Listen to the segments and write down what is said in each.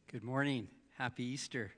Good morning. Happy Easter.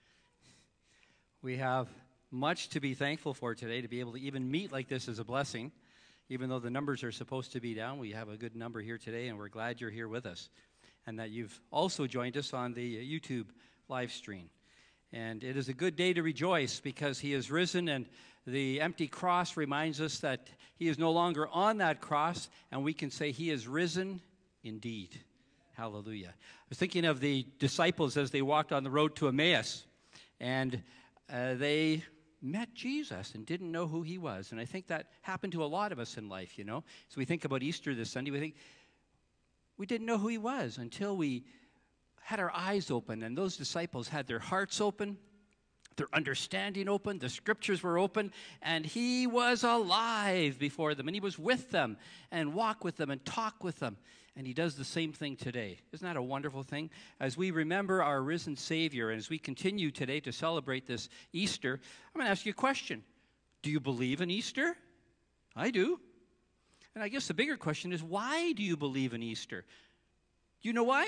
We have much to be thankful for today. To be able to even meet like this is a blessing. Even though the numbers are supposed to be down, we have a good number here today, and we're glad you're here with us. And that you've also joined us on the YouTube live stream. And it is a good day to rejoice because he is risen, and the empty cross reminds us that he is no longer on that cross, and we can say he is risen indeed. Hallelujah. I was thinking of the disciples as they walked on the road to Emmaus, and they met Jesus and didn't know who he was. And I think that happened to a lot of us in life, you know. So we think about Easter this Sunday, we think we didn't know who he was until we had our eyes open, and those disciples had their hearts open, their understanding open, the scriptures were open, and he was alive before them, and he was with them, and walked with them, and talked with them. And he does the same thing today. Isn't that a wonderful thing? As we remember our risen Savior, and as we continue today to celebrate this Easter, I'm going to ask you a question. Do you believe in Easter? I do. And I guess the bigger question is, why do you believe in Easter? Do you know why?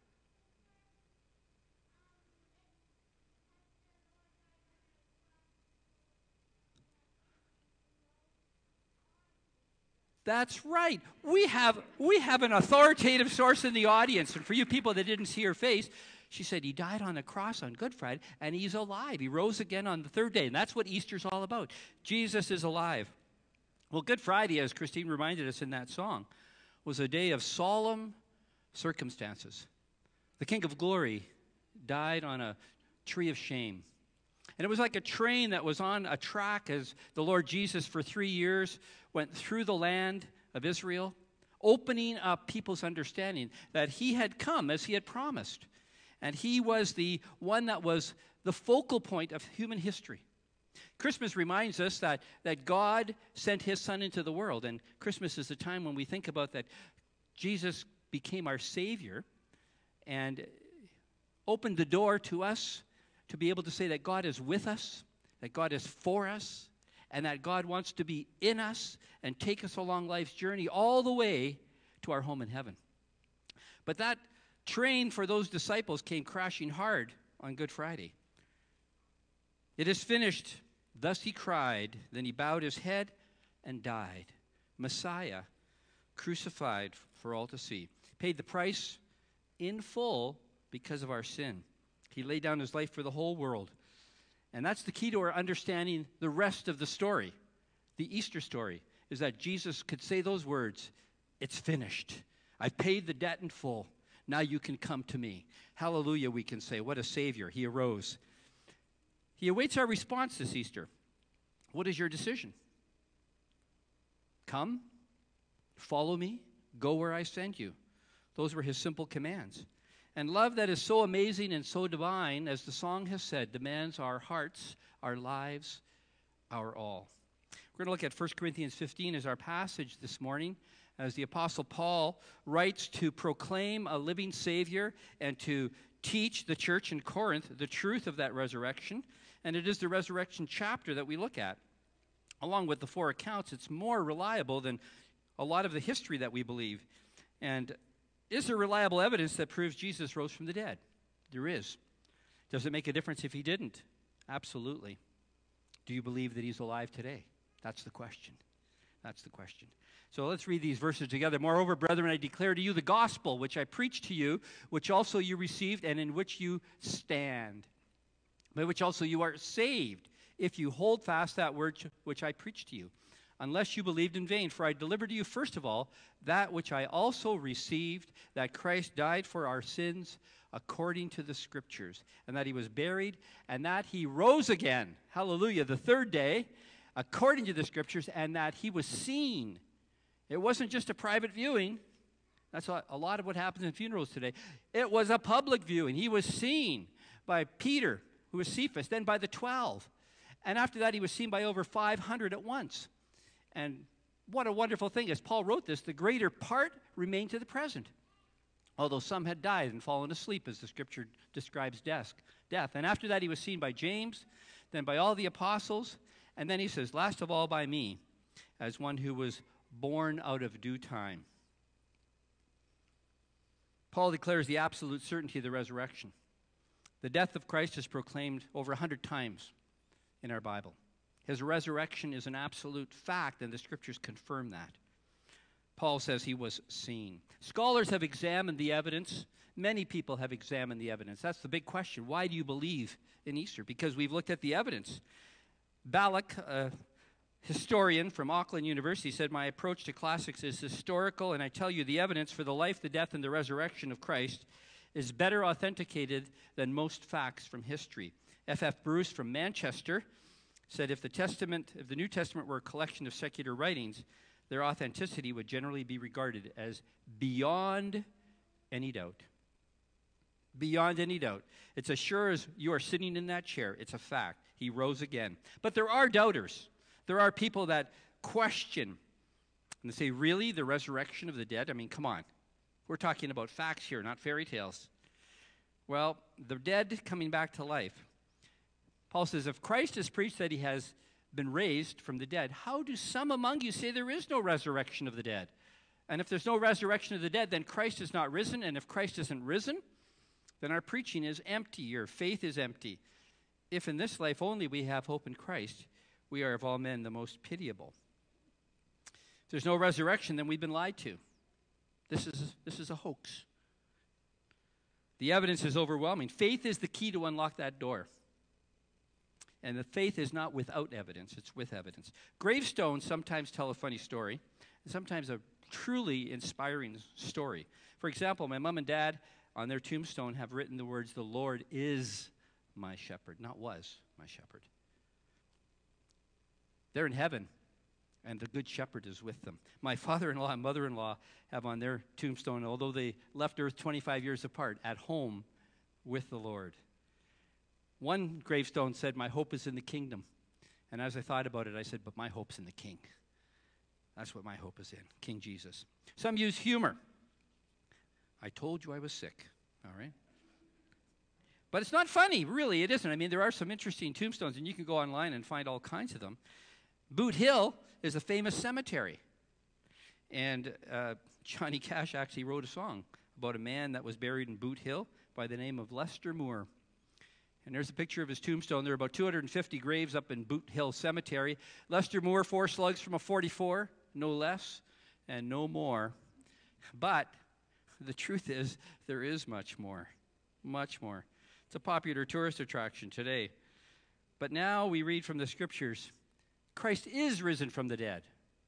That's right. We have an authoritative source in the audience. And for you people that didn't see her face, she said he died on a cross on Good Friday, and he's alive. He rose again on the third day, and that's what Easter's all about. Jesus is alive. Well, Good Friday, as Christine reminded us in that song, was a day of solemn circumstances. The King of Glory died on a tree of shame. And it was like a train that was on a track as the Lord Jesus for 3 years went through the land of Israel, opening up people's understanding that he had come as he had promised. And he was the one that was the focal point of human history. Christmas reminds us that God sent his son into the world. And Christmas is the time when we think about that Jesus became our Savior and opened the door to us to be able to say that God is with us, that God is for us, and that God wants to be in us and take us along life's journey all the way to our home in heaven. But that train for those disciples came crashing hard on Good Friday. It is finished. Thus he cried. Then he bowed his head and died. Messiah, crucified for all to see. Paid the price in full because of our sin. He laid down his life for the whole world. And that's the key to our understanding the rest of the story. The Easter story is that Jesus could say those words, "It's finished. I've paid the debt in full. Now you can come to me." Hallelujah, we can say. What a Savior. He arose. He awaits our response this Easter. What is your decision? Come, follow me, go where I send you. Those were his simple commands. And love that is so amazing and so divine, as the song has said, demands our hearts, our lives, our all. We're going to look at 1 Corinthians 15 as our passage this morning, as the Apostle Paul writes to proclaim a living Savior and to teach the church in Corinth the truth of that resurrection. And it is the resurrection chapter that we look at. Along with the 4 accounts, it's more reliable than a lot of the history that we believe. And is there reliable evidence that proves Jesus rose from the dead? There is. Does it make a difference if he didn't? Absolutely. Do you believe that he's alive today? That's the question. That's the question. So let's read these verses together. Moreover, brethren, I declare to you the gospel which I preached to you, which also you received and in which you stand, by which also you are saved, if you hold fast that word which I preached to you. Unless you believed in vain. For I delivered to you first of all that which I also received, that Christ died for our sins according to the Scriptures, and that he was buried, and that he rose again, hallelujah, the third day, according to the Scriptures, and that he was seen. It wasn't just a private viewing. That's a lot of what happens in funerals today. It was a public viewing. He was seen by Peter, who was Cephas, then by the 12. And after that, he was seen by over 500 at once. And what a wonderful thing. As Paul wrote this, the greater part remained to the present, although some had died and fallen asleep, as the Scripture describes death. And after that, he was seen by James, then by all the apostles, and then he says, last of all by me, as one who was born out of due time. Paul declares the absolute certainty of the resurrection. The death of Christ is proclaimed over 100 times in our Bible. His resurrection is an absolute fact, and the scriptures confirm that. Paul says he was seen. Scholars have examined the evidence. Many people have examined the evidence. That's the big question. Why do you believe in Easter? Because we've looked at the evidence. Ballack, a historian from Auckland University, said, "My approach to classics is historical, and I tell you the evidence for the life, the death, and the resurrection of Christ is better authenticated than most facts from history." F.F. Bruce from Manchester said, if the New Testament were a collection of secular writings, their authenticity would generally be regarded as beyond any doubt. Beyond any doubt. It's as sure as you are sitting in that chair. It's a fact. He rose again. But there are doubters. There are people that question and they say, really, the resurrection of the dead? I mean, come on. We're talking about facts here, not fairy tales. Well, the dead coming back to life. Paul says, if Christ has preached that he has been raised from the dead, how do some among you say there is no resurrection of the dead? And if there's no resurrection of the dead, then Christ is not risen. And if Christ isn't risen, then our preaching is empty. Your faith is empty. If in this life only we have hope in Christ, we are of all men the most pitiable. If there's no resurrection, then we've been lied to. This is a hoax. The evidence is overwhelming. Faith is the key to unlock that door. And the faith is not without evidence, it's with evidence. Gravestones sometimes tell a funny story, and sometimes a truly inspiring story. For example, my mom and dad on their tombstone have written the words, "The Lord is my shepherd," not "was my shepherd." They're in heaven, and the good shepherd is with them. My father-in-law and mother-in-law have on their tombstone, although they left earth 25 years apart, at home with the Lord. One gravestone said, "My hope is in the kingdom." And as I thought about it, I said, but my hope's in the King. That's what my hope is in, King Jesus. Some use humor. I told you I was sick, all right? But it's not funny, really, it isn't. I mean, there are some interesting tombstones, and you can go online and find all kinds of them. Boot Hill is a famous cemetery. And Johnny Cash actually wrote a song about a man that was buried in Boot Hill by the name of Lester Moore. And there's a picture of his tombstone. There are about 250 graves up in Boot Hill Cemetery. Lester Moore, 4 slugs from a .44, no less and no more. But the truth is, there is much more, much more. It's a popular tourist attraction today. But now we read from the scriptures, Christ is risen from the dead.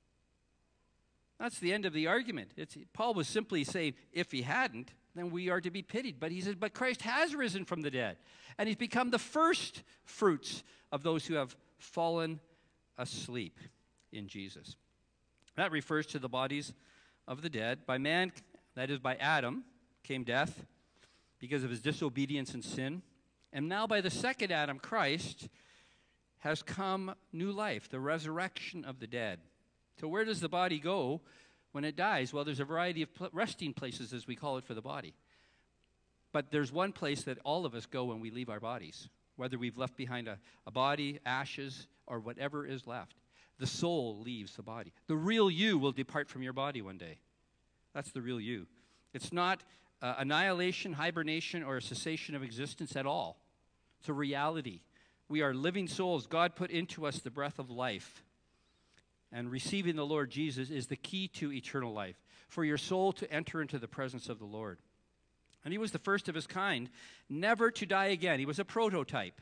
That's the end of the argument. Paul was simply saying, if he hadn't, then we are to be pitied. But he says, but Christ has risen from the dead. And he's become the first fruits of those who have fallen asleep in Jesus. That refers to the bodies of the dead. By man, that is by Adam, came death because of his disobedience and sin. And now by the second Adam, Christ, has come new life, the resurrection of the dead. So where does the body go when it dies? Well, there's a variety of resting places, as we call it, for the body. But there's one place that all of us go when we leave our bodies, whether we've left behind a body, ashes, or whatever is left. The soul leaves the body. The real you will depart from your body one day. That's the real you. It's not annihilation, hibernation, or a cessation of existence at all. It's a reality. We are living souls. God put into us the breath of life. And receiving the Lord Jesus is the key to eternal life, for your soul to enter into the presence of the Lord. And he was the first of his kind, never to die again. He was a prototype.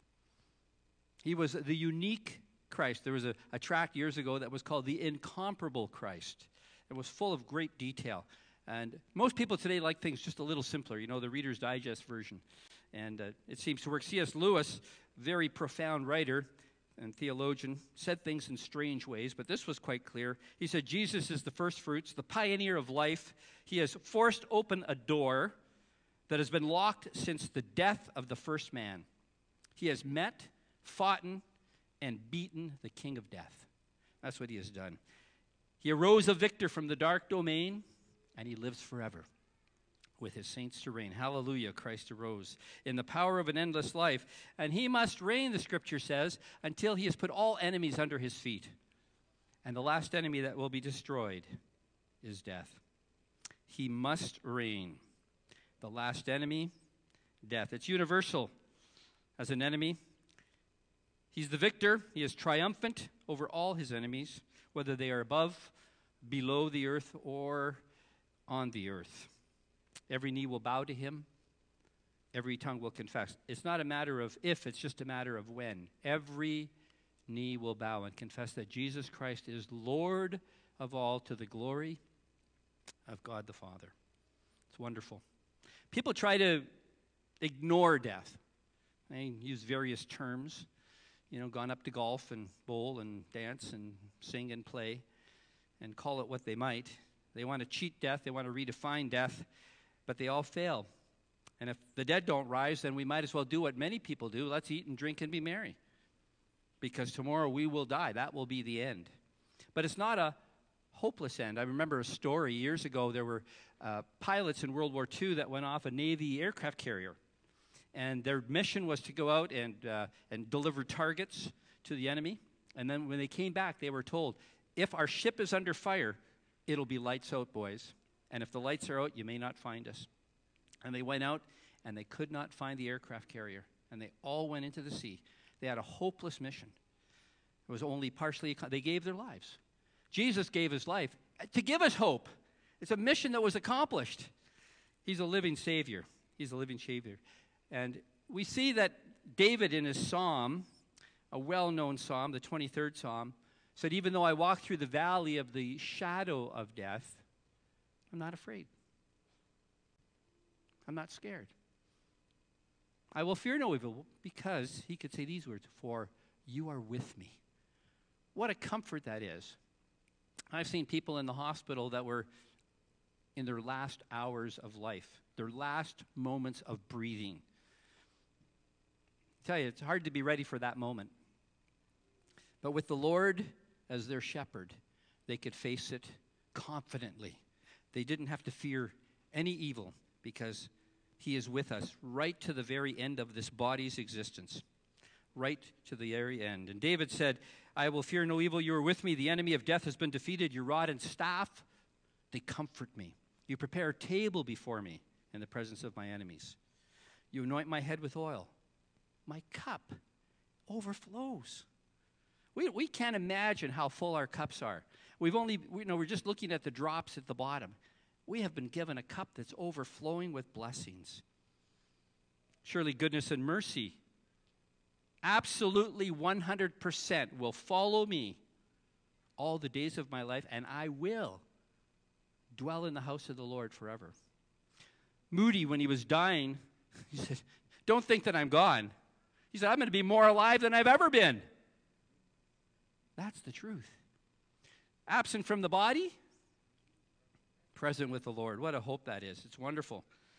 He was the unique Christ. There was a tract years ago that was called The Incomparable Christ. It was full of great detail. And most people today like things just a little simpler, you know, the Reader's Digest version. And it seems to work. C.S. Lewis, very profound writer and theologian, said things in strange ways, but this was quite clear. He said, Jesus is the first fruits, the pioneer of life. He has forced open a door that has been locked since the death of the first man. He has met, fought, and beaten the king of death. That's what he has done. He arose a victor from the dark domain, and he lives forever with his saints to reign. Hallelujah, Christ arose in the power of an endless life. And he must reign, the scripture says, until he has put all enemies under his feet. And the last enemy that will be destroyed is death. He must reign. The last enemy, death. It's universal as an enemy. He's the victor. He is triumphant over all his enemies, whether they are above, below the earth, or on the earth. Every knee will bow to him. Every tongue will confess. It's not a matter of if, it's just a matter of when. Every knee will bow and confess that Jesus Christ is Lord of all, to the glory of God the Father. It's wonderful. People try to ignore death. They use various terms, gone up to golf and bowl and dance and sing and play and call it what they might. They want to cheat death. They want to redefine death, but they all fail. And if the dead don't rise, then we might as well do what many people do. Let's eat and drink and be merry, because tomorrow we will die. That will be the end. But it's not a hopeless end. I remember a story years ago. There were pilots in World War II that went off a Navy aircraft carrier. And their mission was to go out and deliver targets to the enemy. And then when they came back, they were told, if our ship is under fire, it'll be lights out, boys. And if the lights are out, you may not find us. And they went out, and they could not find the aircraft carrier. And they all went into the sea. They had a hopeless mission. It was only partially, they gave their lives. Jesus gave his life to give us hope. It's a mission that was accomplished. He's a living Savior. He's a living Savior. And we see that David in his psalm, a well-known psalm, the 23rd psalm, said, even though I walk through the valley of the shadow of death, I'm not afraid. I'm not scared. I will fear no evil, because he could say these words, for you are with me. What a comfort that is. I've seen people in the hospital that were in their last hours of life, their last moments of breathing. I tell you, it's hard to be ready for that moment. But with the Lord as their shepherd, they could face it confidently. They didn't have to fear any evil, because he is with us right to the very end of this body's existence, right to the very end. And David said, I will fear no evil. You are with me. The enemy of death has been defeated. Your rod and staff, they comfort me. You prepare a table before me in the presence of my enemies. You anoint my head with oil. My cup overflows. We can't imagine how full our cups are. We're just looking at the drops at the bottom. We have been given a cup that's overflowing with blessings. Surely goodness and mercy, absolutely 100%, will follow me all the days of my life, and I will dwell in the house of the Lord forever. Moody, when he was dying, he said, don't think that I'm gone. He said, I'm going to be more alive than I've ever been. That's the truth. Absent from the body, present with the Lord. What a hope that is. It's wonderful.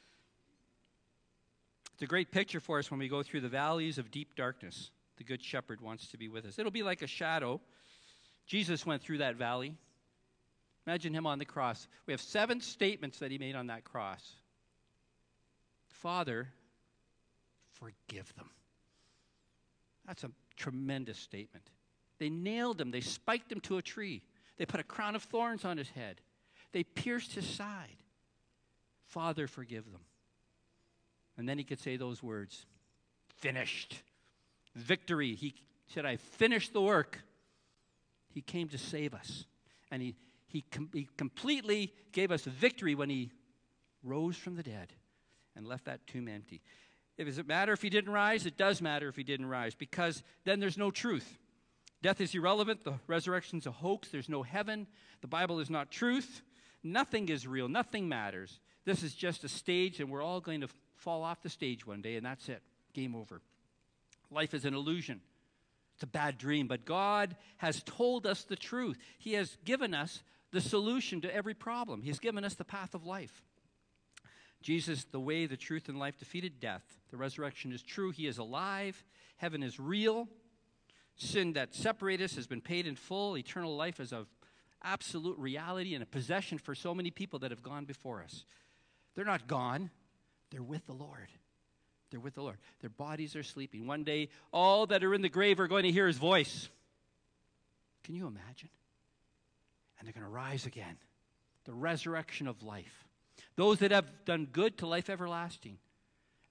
It's a great picture for us when we go through the valleys of deep darkness. The Good Shepherd wants to be with us. It'll be like a shadow. Jesus went through that valley. Imagine him on the cross. We have 7 statements that he made on that cross. Father, forgive them. That's a tremendous statement. They nailed him. They spiked him to a tree. They put a crown of thorns on his head. They pierced his side. Father, forgive them. And then he could say those words, finished. Victory. He said, I finished the work. He came to save us. And he completely gave us victory when he rose from the dead and left that tomb empty. Does it matter if he didn't rise? It does matter if he didn't rise, because then there's no truth. Death is irrelevant. The resurrection's a hoax. There's no heaven. The Bible is not truth. Nothing is real. Nothing matters. This is just a stage, and we're all going to fall off the stage one day, and that's it. Game over. Life is an illusion. It's a bad dream, but God has told us the truth. He has given us the solution to every problem. He's given us the path of life. Jesus, the way, the truth, and life, defeated death. The resurrection is true. He is alive. Heaven is real. Sin that separates us has been paid in full. Eternal life is of absolute reality and a possession for so many people that have gone before us. They're not gone. They're with the Lord. They're with the Lord. Their bodies are sleeping. One day, all that are in the grave are going to hear his voice. Can you imagine? And they're going to rise again. The resurrection of life. Those that have done good to life everlasting,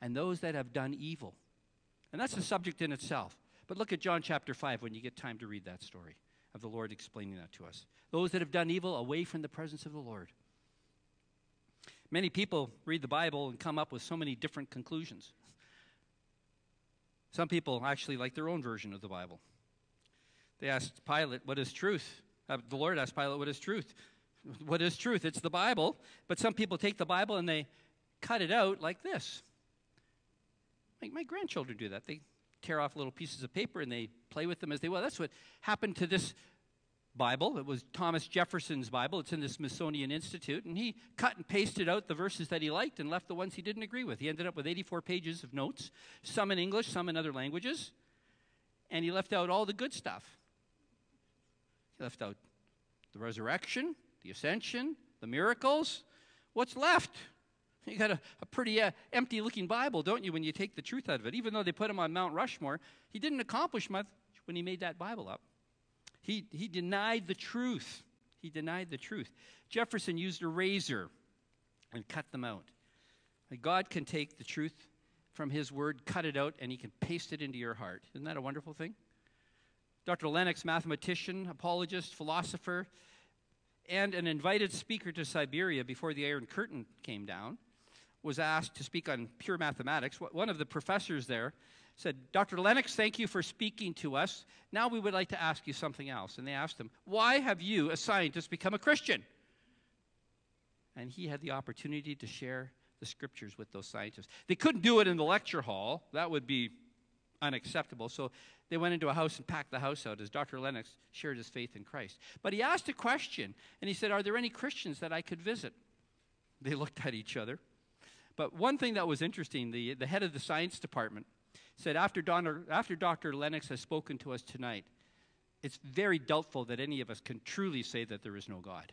and those that have done evil. And that's a subject in itself. But look at John chapter 5 when you get time to read that story of the Lord explaining that to us. Those that have done evil away from the presence of the Lord. Many people read the Bible and come up with so many different conclusions. Some people actually like their own version of the Bible. They asked Pilate, what is truth? The Lord asked Pilate, what is truth? What is truth? It's the Bible. But some people take the Bible and they cut it out like this. My grandchildren do that. They tear off little pieces of paper and they play with them as they will. That's what happened to this Bible. It was Thomas Jefferson's Bible. It's in the Smithsonian Institute. And he cut and pasted out the verses that he liked and left the ones he didn't agree with. He ended up with 84 pages of notes, some in English, some in other languages. And he left out all the good stuff. He left out the resurrection, the ascension, the miracles. What's left? You got a pretty empty-looking Bible, don't you, when you take the truth out of it? Even though they put him on Mount Rushmore, he didn't accomplish much when he made that Bible up. He denied the truth. He denied the truth. Jefferson used a razor and cut them out. God can take the truth from his word, cut it out, and he can paste it into your heart. Isn't that a wonderful thing? Dr. Lennox, mathematician, apologist, philosopher, and an invited speaker to Siberia before the Iron Curtain came down, was asked to speak on pure mathematics. One of the professors there said, Dr. Lennox, thank you for speaking to us. Now we would like to ask you something else. And they asked him, why have you, a scientist, become a Christian? And he had the opportunity to share the scriptures with those scientists. They couldn't do it in the lecture hall. That would be unacceptable. So they went into a house and packed the house out as Dr. Lennox shared his faith in Christ. But he asked a question, and he said, are there any Christians that I could visit? They looked at each other. But one thing that was interesting, the head of the science department said, after Dr. Lennox has spoken to us tonight, it's very doubtful that any of us can truly say that there is no God.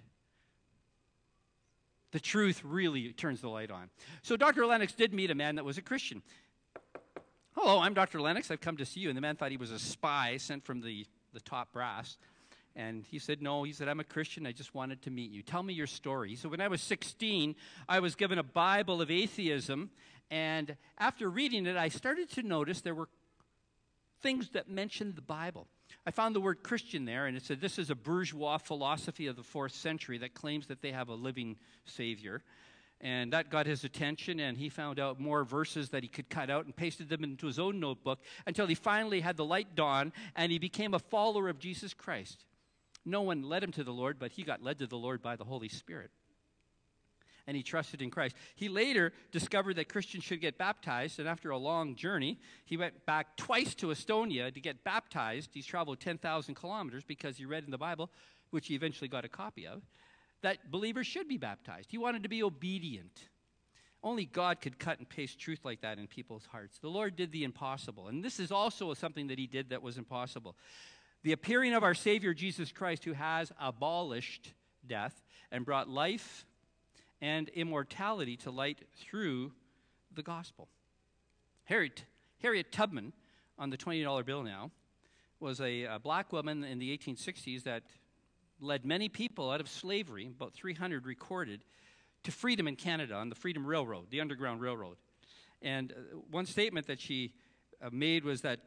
The truth really turns the light on. So Dr. Lennox did meet a man that was a Christian. Hello, I'm Dr. Lennox. I've come to see you. And the man thought he was a spy sent from the top brass. And he said, no, he said, I'm a Christian. I just wanted to meet you. Tell me your story. He said, when I was 16, I was given a Bible of atheism. And after reading it, I started to notice there were things that mentioned the Bible. I found the word Christian there, and it said this is a bourgeois philosophy of the 4th century that claims that they have a living Savior. And that got his attention, and he found out more verses that he could cut out and pasted them into his own notebook until he finally had the light dawn, and he became a follower of Jesus Christ. No one led him to the Lord, but he got led to the Lord by the Holy Spirit. And he trusted in Christ. He later discovered that Christians should get baptized, and after a long journey, he went back twice to Estonia to get baptized. He's traveled 10,000 kilometers because he read in the Bible, which he eventually got a copy of, that believers should be baptized. He wanted to be obedient. Only God could cut and paste truth like that in people's hearts. The Lord did the impossible, and this is also something that he did that was impossible. The appearing of our Savior Jesus Christ, who has abolished death and brought life and immortality to light through the gospel. Harriet Tubman, on the $20 bill now, was a black woman in the 1860s that led many people out of slavery, about 300 recorded, to freedom in Canada on the Freedom Railroad, the Underground Railroad. And one statement that she made was that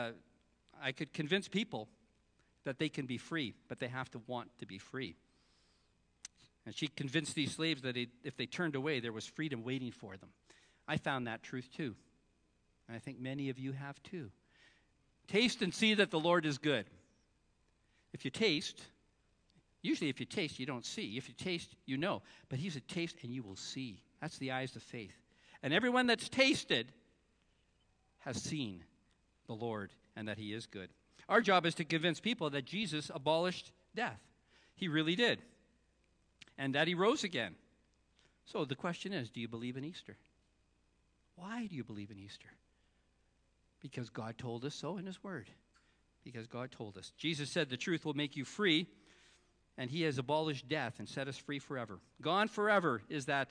I could convince people that they can be free, but they have to want to be free. And she convinced these slaves that if they turned away, there was freedom waiting for them. I found that truth too. And I think many of you have too. Taste and see that the Lord is good. If you taste, usually if you taste, you don't see. If you taste, you know. But he said, taste and you will see. That's the eyes of faith. And everyone that's tasted has seen the Lord and that he is good. Our job is to convince people that Jesus abolished death. He really did. And that he rose again. So the question is, do you believe in Easter? Why do you believe in Easter? Because God told us so in his word. Because God told us. Jesus said the truth will make you free, and he has abolished death and set us free forever. Gone forever is that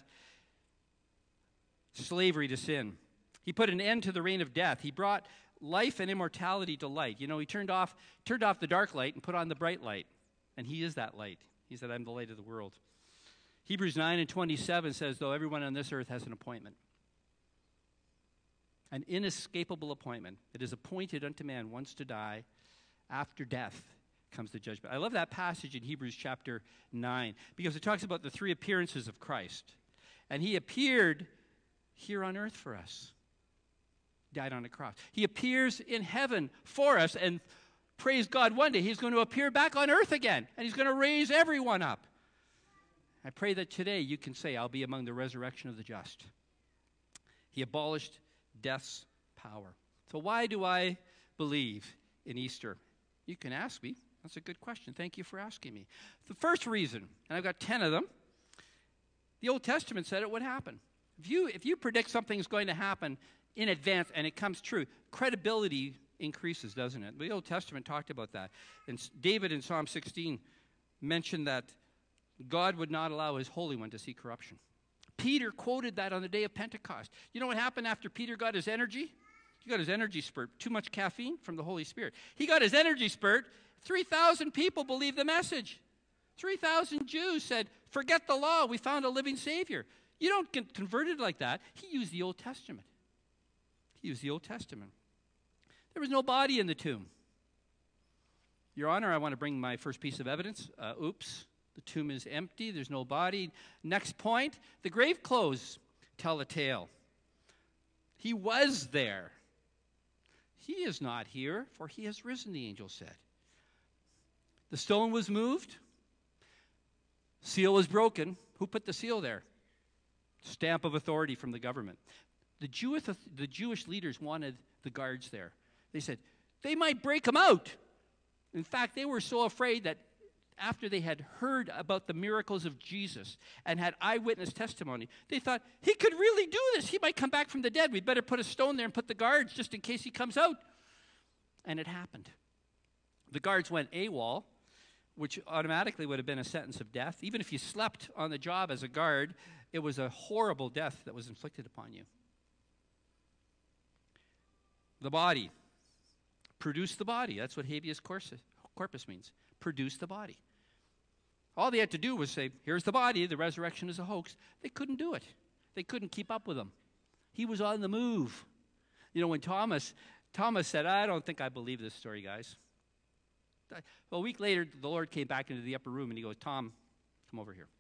slavery to sin. He put an end to the reign of death. He brought life and immortality to light. You know, he turned off the dark light and put on the bright light. And he is that light. He said, I'm the light of the world. Hebrews 9:27 says, though everyone on this earth has an appointment. an inescapable appointment. It is appointed unto man once to die. After death comes the judgment. I love that passage in Hebrews chapter 9 because it talks about the three appearances of Christ. And he appeared here on earth for us. Died on a cross. He appears in heaven for us, and praise God, one day he's going to appear back on earth again, and he's going to raise everyone up. I pray that today you can say, I'll be among the resurrection of the just. He abolished death's power. So why do I believe in Easter? You can ask me. That's a good question. Thank you for asking me. The first reason, and I've got 10 of them, the Old Testament said it would happen. If you predict something's going to happen in advance and it comes true, credibility increases, doesn't it? The Old Testament talked about that. And David in Psalm 16 mentioned that God would not allow his Holy One to see corruption. Peter quoted that on the day of Pentecost. You know what happened after Peter got his energy? He got his energy spurt. Too much caffeine from the Holy Spirit. He got his energy spurt. 3,000 people believed the message. 3,000 Jews said, forget the law. We found a living Savior. You don't get converted like that. He used the Old Testament. There was no body in the tomb. Your Honor, I want to bring my first piece of evidence. The tomb is empty. There's no body. Next point, the grave clothes tell a tale. He was there. He is not here, for he has risen, the angel said. The stone was moved. Seal was broken. Who put the seal there? Stamp of authority from the government. The Jewish leaders wanted the guards there. They said, they might break him out. In fact, they were so afraid that after they had heard about the miracles of Jesus and had eyewitness testimony, they thought, he could really do this. He might come back from the dead. We'd better put a stone there and put the guards just in case he comes out. And it happened. The guards went AWOL, which automatically would have been a sentence of death. Even if you slept on the job as a guard, it was a horrible death that was inflicted upon you. The body. Produce the body. That's what habeas corpus means. Produce the body. All they had to do was say, here's the body, the resurrection is a hoax. They couldn't do it. They couldn't keep up with him. He was on the move. You know, when Thomas said, I don't think I believe this story, guys. Well, a week later, the Lord came back into the upper room and he goes, Tom, come over here.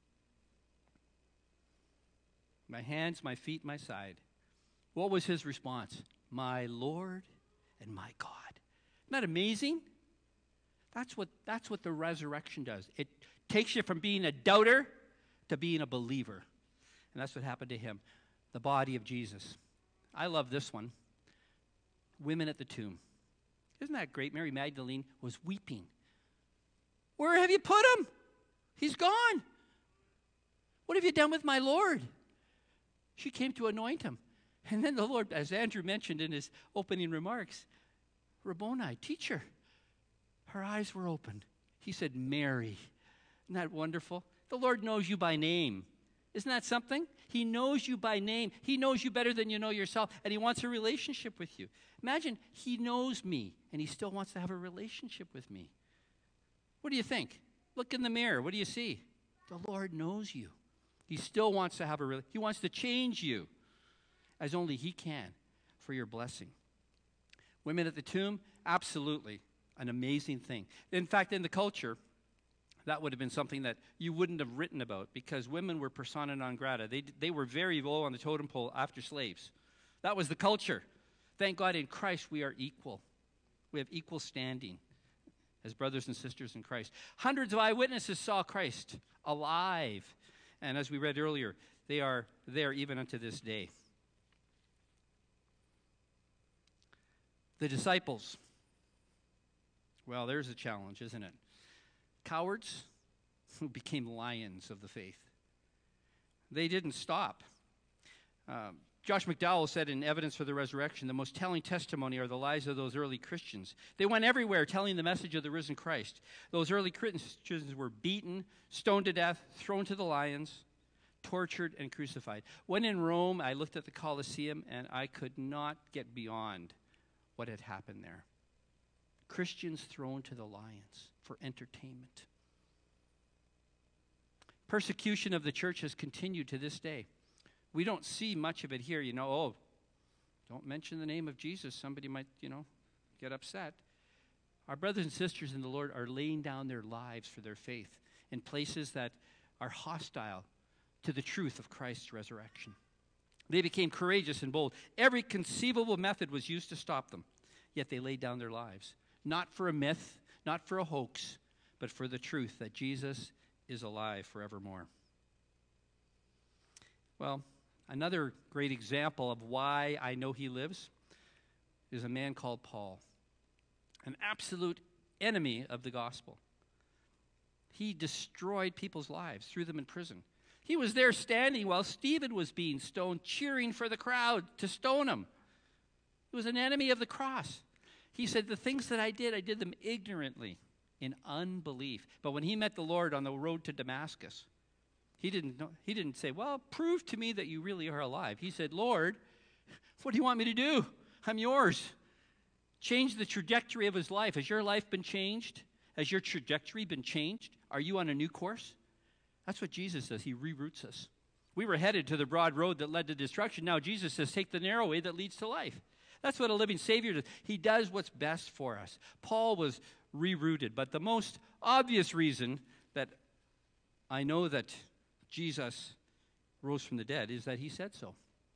My hands, my feet, my side. What was his response? My Lord and my God. Isn't that amazing? That's what the resurrection does. It takes you from being a doubter to being a believer. And that's what happened to him. The body of Jesus. I love this one. Women at the tomb. Isn't that great? Mary Magdalene was weeping. Where have you put him? He's gone. What have you done with my Lord? She came to anoint him. And then the Lord, as Andrew mentioned in his opening remarks, Rabboni, teacher. Her eyes were opened. He said, Mary. Isn't that wonderful? The Lord knows you by name. Isn't that something? He knows you by name. He knows you better than you know yourself, and he wants a relationship with you. Imagine he knows me, and he still wants to have a relationship with me. What do you think? Look in the mirror. What do you see? The Lord knows you. He still wants to have he wants to change you as only he can for your blessing. Women at the tomb, absolutely an amazing thing. In fact, in the culture, that would have been something that you wouldn't have written about because women were persona non grata. They were very low on the totem pole after slaves. That was the culture. Thank God in Christ we are equal. We have equal standing as brothers and sisters in Christ. Hundreds of eyewitnesses saw Christ alive. And as we read earlier, they are there even unto this day. The disciples. Well, there's a challenge, isn't it? Cowards who became lions of the faith. They didn't stop. Josh McDowell said in Evidence for the Resurrection, the most telling testimony are the lives of those early Christians. They went everywhere telling the message of the risen Christ. Those early Christians were beaten, stoned to death, thrown to the lions, tortured, and crucified. When in Rome, I looked at the Colosseum, and I could not get beyond what had happened there. Christians thrown to the lions for entertainment. Persecution of the church has continued to this day. We don't see much of it here, Don't mention the name of Jesus. Somebody might, get upset. Our brothers and sisters in the Lord are laying down their lives for their faith in places that are hostile to the truth of Christ's resurrection. They became courageous and bold. Every conceivable method was used to stop them, yet they laid down their lives, not for a myth, not for a hoax, but for the truth that Jesus is alive forevermore. Well, another great example of why I know he lives is a man called Paul, an absolute enemy of the gospel. He destroyed people's lives, threw them in prison. He was there standing while Stephen was being stoned, cheering for the crowd to stone him. He was an enemy of the cross. He said, the things that I did them ignorantly, in unbelief. But when he met the Lord on the road to Damascus, he didn't say, well, prove to me that you really are alive. He said, Lord, what do you want me to do? I'm yours. Change the trajectory of his life. Has your life been changed? Has your trajectory been changed? Are you on a new course? That's what Jesus does. He reroutes us. We were headed to the broad road that led to destruction. Now Jesus says, take the narrow way that leads to life. That's what a living Savior does. He does what's best for us. Paul was rerouted. But the most obvious reason that I know that Jesus rose from the dead is that he said so.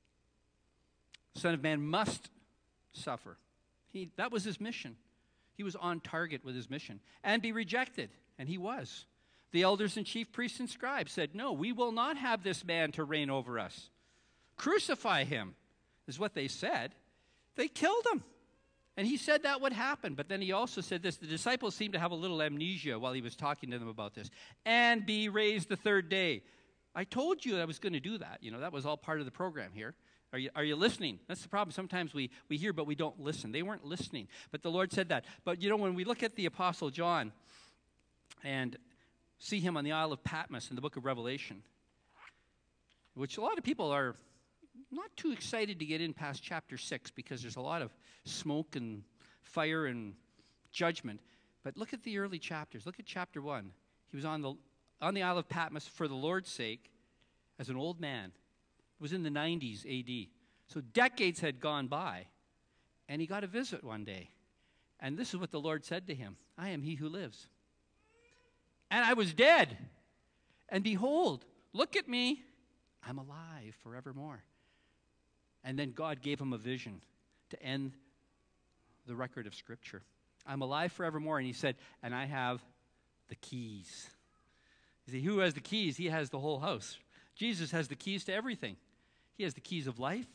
The Son of Man must suffer. That was his mission. He was on target with his mission. And be rejected. And he was. The elders and chief priests and scribes said, no, we will not have this man to reign over us. Crucify him, is what they said. They killed him. And he said that would happen. But then he also said this. The disciples seemed to have a little amnesia while he was talking to them about this. And be raised the third day. I told you I was going to do that. That was all part of the program here. Are you listening? That's the problem. Sometimes we hear, but we don't listen. They weren't listening. But the Lord said that. But, when we look at the Apostle John and see him on the Isle of Patmos in the book of Revelation, which a lot of people are not too excited to get in past chapter 6 because there's a lot of smoke and fire and judgment. But look at the early chapters. Look at chapter 1. He was on the Isle of Patmos for the Lord's sake as an old man. It was in the 90s A.D. So decades had gone by, and he got a visit one day. And this is what the Lord said to him. I am he who lives. And I was dead. And behold, look at me. I'm alive forevermore. And then God gave him a vision to end the record of Scripture. I'm alive forevermore. And he said, and I have the keys. You see, who has the keys? He has the whole house. Jesus has the keys to everything. He has the keys of life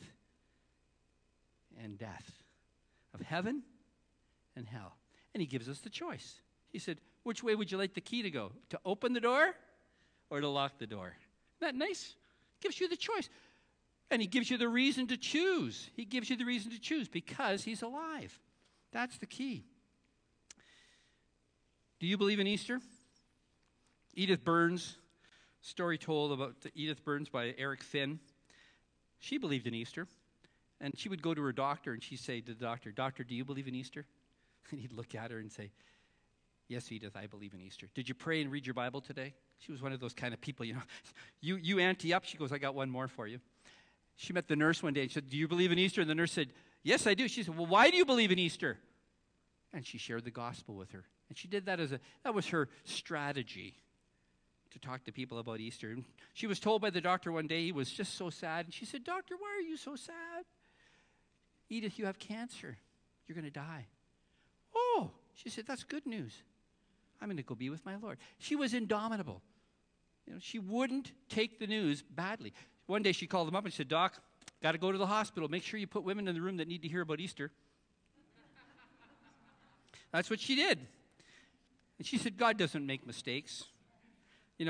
and death, of heaven and hell. And he gives us the choice. He said, which way would you like the key to go? To open the door or to lock the door? Isn't that nice? Gives you the choice. And he gives you the reason to choose. He gives you the reason to choose because he's alive. That's the key. Do you believe in Easter? Edith Burns, story told about Edith Burns by Eric Finn. She believed in Easter. And she would go to her doctor and she'd say to the doctor, Doctor, do you believe in Easter? And he'd look at her and say, yes, Edith, I believe in Easter. Did you pray and read your Bible today? She was one of those kind of people, You ante up. She goes, I got one more for you. She met the nurse one day and said, do you believe in Easter? And the nurse said, yes, I do. She said, well, why do you believe in Easter? And she shared the gospel with her. And she did that that was her strategy to talk to people about Easter. And she was told by the doctor one day he was just so sad. And she said, Doctor, why are you so sad? Edith, you have cancer. You're going to die. Oh, she said, that's good news. I'm going to go be with my Lord. She was indomitable. She wouldn't take the news badly. One day she called him up and said, Doc, got to go to the hospital. Make sure you put women in the room that need to hear about Easter. That's what she did. And she said, God doesn't make mistakes. We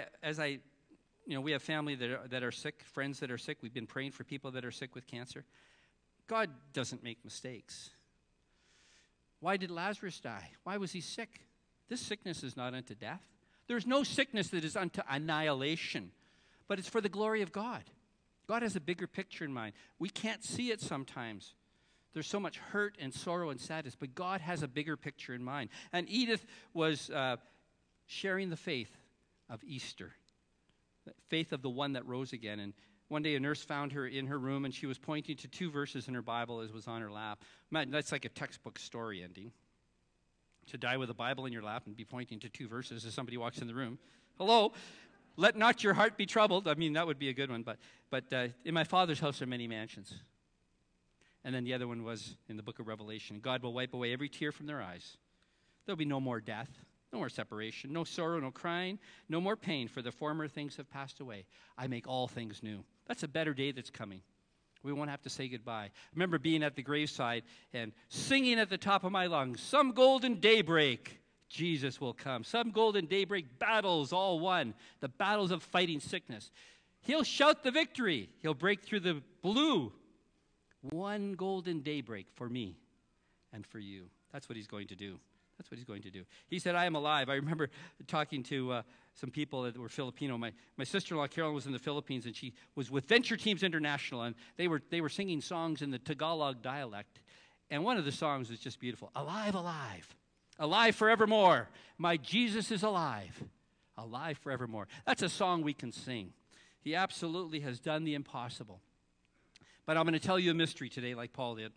have family that are sick, friends that are sick. We've been praying for people that are sick with cancer. God doesn't make mistakes. Why did Lazarus die? Why was he sick? This sickness is not unto death. There's no sickness that is unto annihilation, but it's for the glory of God. God has a bigger picture in mind. We can't see it sometimes. There's so much hurt and sorrow and sadness, but God has a bigger picture in mind. And Edith was sharing the faith of Easter, the faith of the one that rose again. And One day a nurse found her in her room, and she was pointing to 2 verses in her Bible as was on her lap. Man, that's like a textbook story ending. To die with a Bible in your lap and be pointing to 2 verses as somebody walks in the room. Hello? Let not your heart be troubled. I mean, that would be a good one. But in my Father's house are many mansions. And then the other one was in the book of Revelation. God will wipe away every tear from their eyes. There'll be no more death, no more separation, no sorrow, no crying, no more pain, for the former things have passed away. I make all things new. That's a better day that's coming. We won't have to say goodbye. I remember being at the graveside and singing at the top of my lungs, some golden daybreak, Jesus will come. Some golden daybreak, battles all won. The battles of fighting sickness. He'll shout the victory. He'll break through the blue. One golden daybreak for me and for you. That's what he's going to do. That's what he's going to do. He said, I am alive. I remember talking to some people that were Filipino. My sister-in-law, Carolyn, was in the Philippines, and she was with Venture Teams International, and they were singing songs in the Tagalog dialect. And one of the songs was just beautiful. Alive, alive. Alive forevermore. My Jesus is alive. Alive forevermore. That's a song we can sing. He absolutely has done the impossible. But I'm going to tell you a mystery today like Paul did.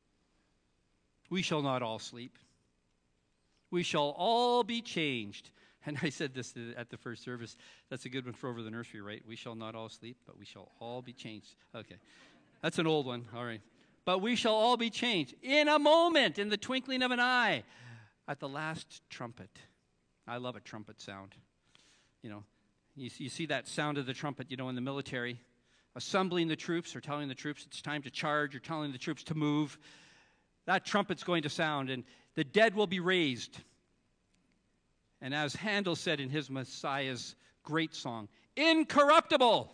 We shall not all sleep. We shall all be changed. And I said this at the first service. That's a good one for over the nursery, right? We shall not all sleep, but we shall all be changed. Okay. That's an old one. All right. But we shall all be changed in a moment, in the twinkling of an eye, at the last trumpet. I love a trumpet sound. You know, you see that sound of the trumpet, in the military, assembling the troops or telling the troops it's time to charge or telling the troops to move. That trumpet's going to sound, and the dead will be raised. And as Handel said in his Messiah's great song, incorruptible.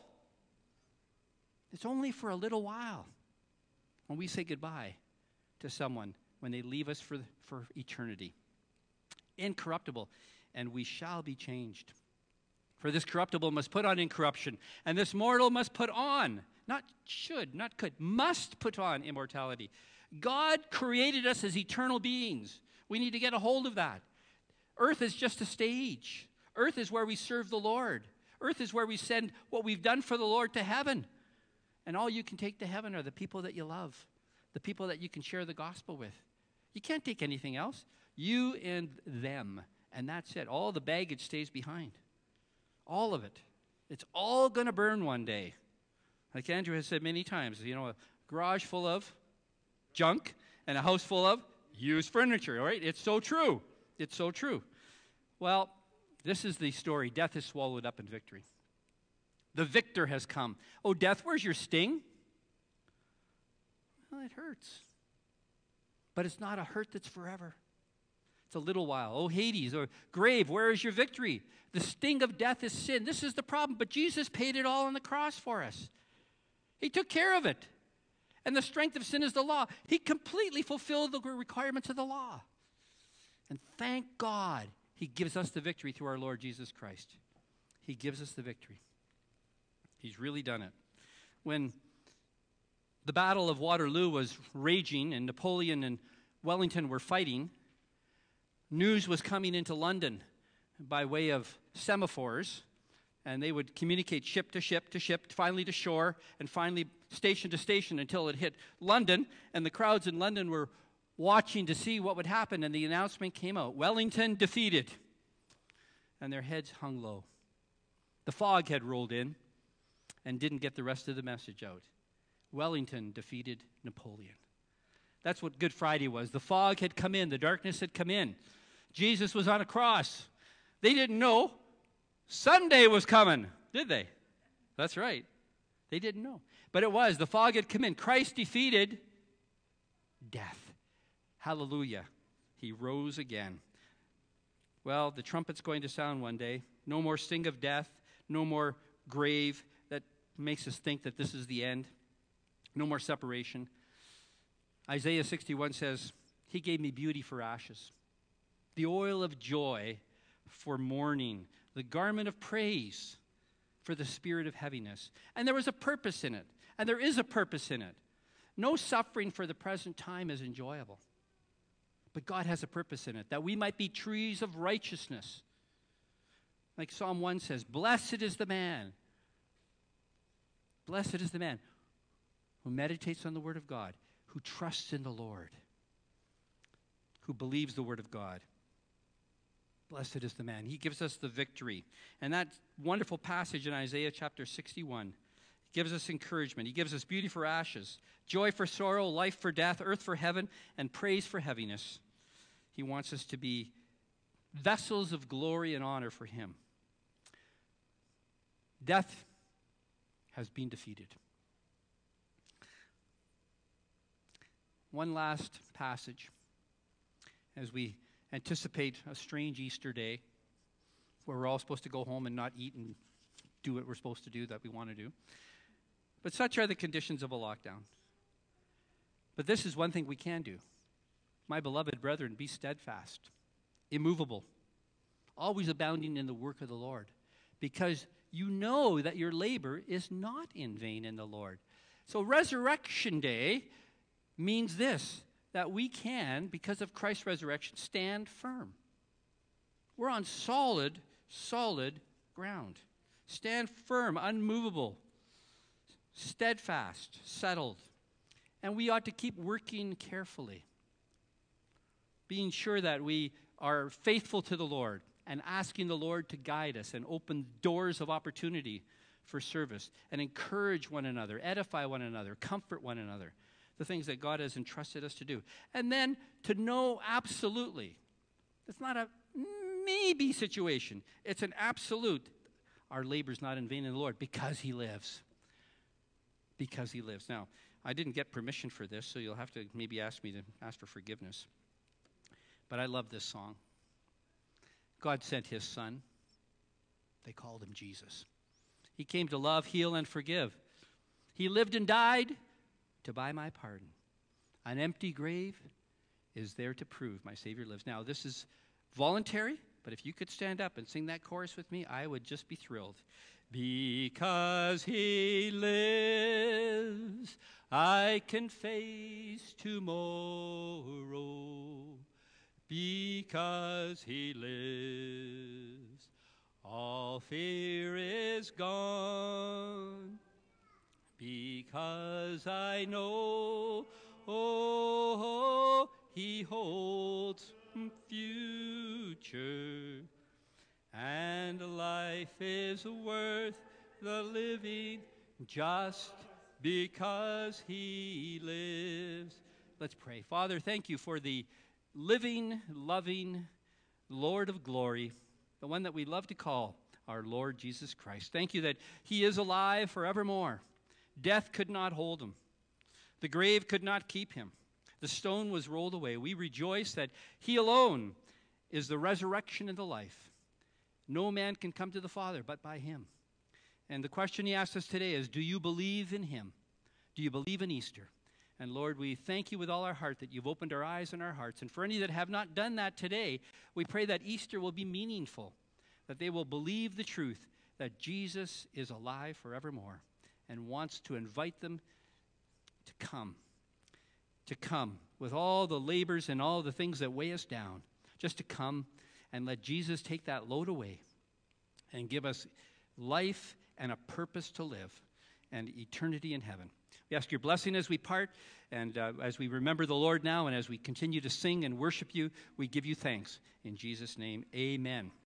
It's only for a little while when we say goodbye to someone, when they leave us for eternity. Incorruptible, and we shall be changed. For this corruptible must put on incorruption, and this mortal must put on, not should, not could, must put on immortality. God created us as eternal beings. We need to get a hold of that. Earth is just a stage. Earth is where we serve the Lord. Earth is where we send what we've done for the Lord to heaven. And all you can take to heaven are the people that you love, the people that you can share the gospel with. You can't take anything else. You and them. And that's it. All the baggage stays behind. All of it. It's all going to burn one day. Like Andrew has said many times, a garage full of junk and a house full of used furniture, all right? It's so true. It's so true. Well, this is the story. Death is swallowed up in victory. The victor has come. Oh, death, where's your sting? Well, it hurts. But it's not a hurt that's forever. It's a little while. Oh, Hades, or grave, where is your victory? The sting of death is sin. This is the problem. But Jesus paid it all on the cross for us. He took care of it. And the strength of sin is the law. He completely fulfilled the requirements of the law. And thank God he gives us the victory through our Lord Jesus Christ. He gives us the victory. He's really done it. When the Battle of Waterloo was raging and Napoleon and Wellington were fighting, news was coming into London by way of semaphores, and they would communicate ship to ship to ship, finally to shore, and finally station to station until it hit London, and the crowds in London were watching to see what would happen, and the announcement came out, Wellington defeated, and their heads hung low. The fog had rolled in and didn't get the rest of the message out. Wellington defeated Napoleon. That's what Good Friday was. The fog had come in. The darkness had come in. Jesus was on a cross. They didn't know Sunday was coming, did they? That's right. They didn't know. But it was. The fog had come in. Christ defeated death. Hallelujah. He rose again. Well, the trumpet's going to sound one day. No more sting of death. No more grave that makes us think that this is the end. No more separation. Isaiah 61 says, He gave me beauty for ashes, the oil of joy for mourning, the garment of praise for the spirit of heaviness. And there was a purpose in it. And there is a purpose in it. No suffering for the present time is enjoyable. But God has a purpose in it, that we might be trees of righteousness. Like Psalm 1 says, blessed is the man Blessed is the man who meditates on the word of God, who trusts in the Lord, who believes the word of God. Blessed is the man. He gives us the victory. And that wonderful passage in Isaiah chapter 61 gives us encouragement. He gives us beauty for ashes, joy for sorrow, life for death, earth for heaven, and praise for heaviness. He wants us to be vessels of glory and honor for him. Death has been defeated. One last passage as we anticipate a strange Easter day where we're all supposed to go home and not eat and do what we're supposed to do that we want to do. But such are the conditions of a lockdown. But this is one thing we can do. My beloved brethren, be steadfast, immovable, always abounding in the work of the Lord, because you know that your labor is not in vain in the Lord. So Resurrection Day means this, that we can, because of Christ's resurrection, stand firm. We're on solid ground. Stand firm, unmovable, steadfast, settled. And we ought to keep working carefully, being sure that we are faithful to the Lord and asking the Lord to guide us and open doors of opportunity for service and encourage one another, edify one another, comfort one another, the things that God has entrusted us to do. And then to know absolutely, it's not a maybe situation, it's an absolute, our labor's not in vain in the Lord because he lives. Because he lives. Now, I didn't get permission for this, so you'll have to maybe ask me to ask for forgiveness. But I love this song. God sent his son. They called him Jesus. He came to love, heal, and forgive. He lived and died to buy my pardon. An empty grave is there to prove my Savior lives. Now, this is voluntary, but if you could stand up and sing that chorus with me, I would just be thrilled. Because he lives, I can face tomorrow. Because he lives, all fear is gone. Because I know, he holds future, and life is worth the living just because he lives. Let's pray. Father, thank you for the living, loving Lord of glory, the one that we love to call our Lord Jesus Christ. Thank you that he is alive forevermore. Death could not hold him. The grave could not keep him. The stone was rolled away. We rejoice that he alone is the resurrection and the life. No man can come to the Father but by him. And the question he asks us today is, do you believe in him? Do you believe in Easter? And Lord, we thank you with all our heart that you've opened our eyes and our hearts. And for any that have not done that today, we pray that Easter will be meaningful, that they will believe the truth that Jesus is alive forevermore and wants to invite them to come with all the labors and all the things that weigh us down, just to come and let Jesus take that load away and give us life and a purpose to live and eternity in heaven. We ask your blessing as we part, and as we remember the Lord now, and as we continue to sing and worship you, we give you thanks. In Jesus' name, amen.